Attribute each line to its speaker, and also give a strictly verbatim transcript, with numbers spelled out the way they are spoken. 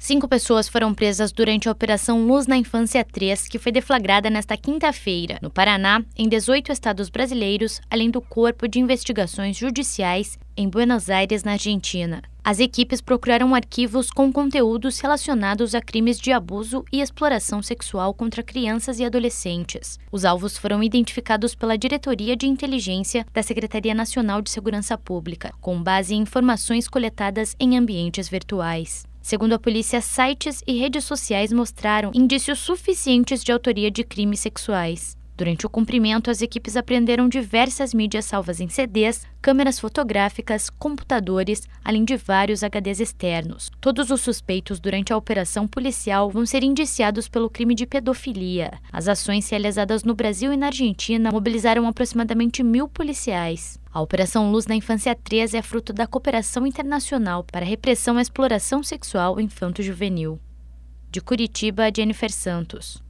Speaker 1: Cinco pessoas foram presas durante a Operação Luz na Infância três, que foi deflagrada nesta quinta-feira, no Paraná, em dezoito estados brasileiros, além do Corpo de Investigações Judiciais, em Buenos Aires, na Argentina. As equipes procuraram arquivos com conteúdos relacionados a crimes de abuso e exploração sexual contra crianças e adolescentes. Os alvos foram identificados pela Diretoria de Inteligência da Secretaria Nacional de Segurança Pública, com base em informações coletadas em ambientes virtuais. Segundo a polícia, sites e redes sociais mostraram indícios suficientes de autoria de crimes sexuais. Durante o cumprimento, as equipes apreenderam diversas mídias salvas em C Ds, câmeras fotográficas, computadores, além de vários H Ds externos. Todos os suspeitos durante a operação policial vão ser indiciados pelo crime de pedofilia. As ações realizadas no Brasil e na Argentina mobilizaram aproximadamente mil policiais. A Operação Luz na Infância três é fruto da cooperação internacional para a repressão à exploração sexual infanto-juvenil. De Curitiba, Jennifer Santos.